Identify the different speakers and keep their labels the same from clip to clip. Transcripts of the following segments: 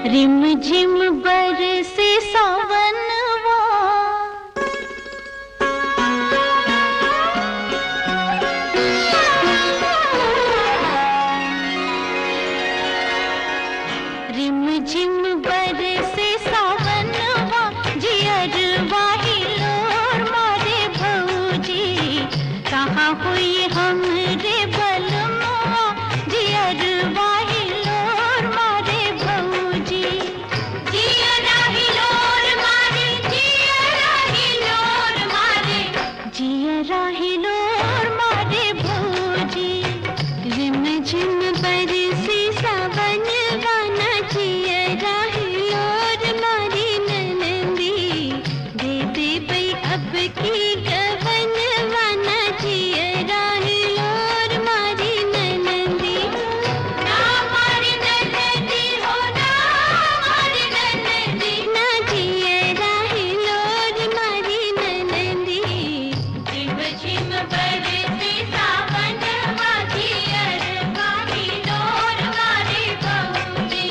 Speaker 1: रिम झिम बरसे सावनवा, रिम झिम बरसे सावनवा, जियरवा हिलोर मारे भौजी, कहाँ हुई हमरे बलमुआ, जियरवा हिलोर मारे भौजी। जियरा हिलोर मारे, जियरा हिलोर मारे, जियरा हिलोर मारे भौजी। रिम झिम बरसी सावनवा, जियरा हिलोर मारी ननंदी, दे दे बई अब की गवनवा, जियरा हिलोर मारी ननंदी। ना मारी ननंदी हो, ना मारी ननंदी, ना जियरा हिलोर मारी ननंदी। रिम झिम बरसे सावनवा, जियरवा हिलोर मारे भौजी।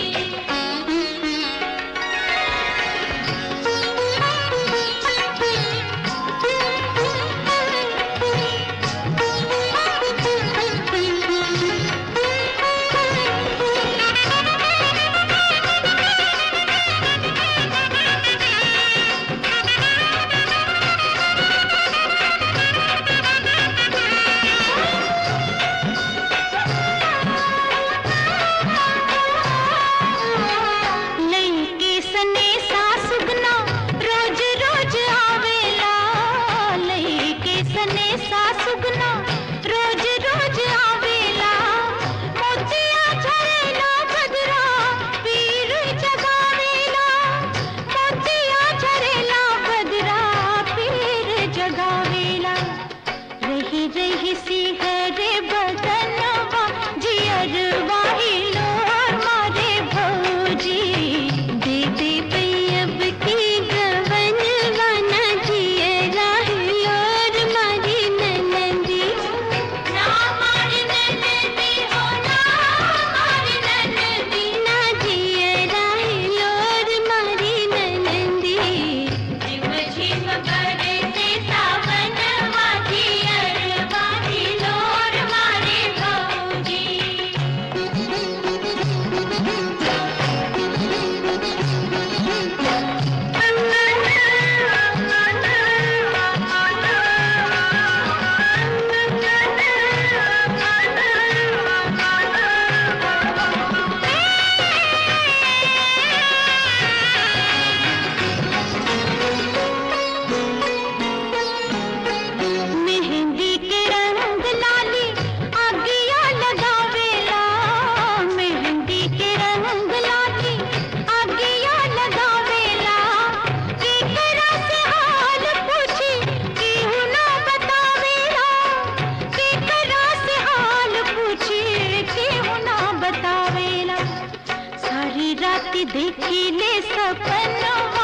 Speaker 1: लइके सने सासुगना रोज रोज आवेला, लइके सने सासुगना रोज रोज आवेला। मोतिया झरेला बदरा पीर जगावेला, मोतिया झरेला बदरा पीर जगावेला। रही रही सिहरे बदनवा, जियरवा हिलोर मारे भौजी, दे दे बई अब की गवनवा, जियरा हिलोर मारी ननंदी। ना मारी ननंदी हो, ना मारी ननंदी, ना जियरा हिलोर मारी ननंदी। रिम झिम बरसे सावनवा, जियरवा हिलोर मारे भौजी। मेहंदी के रंग लाली आगिया लगावेला, मेहंदी के रंग लाली आगिया लगावेला। केकरा से हाल पूछी केहू ना बतावेला, केकरा से हाल पूछी केहू ना बतावेला। सारी रात देखी ले सपनवा,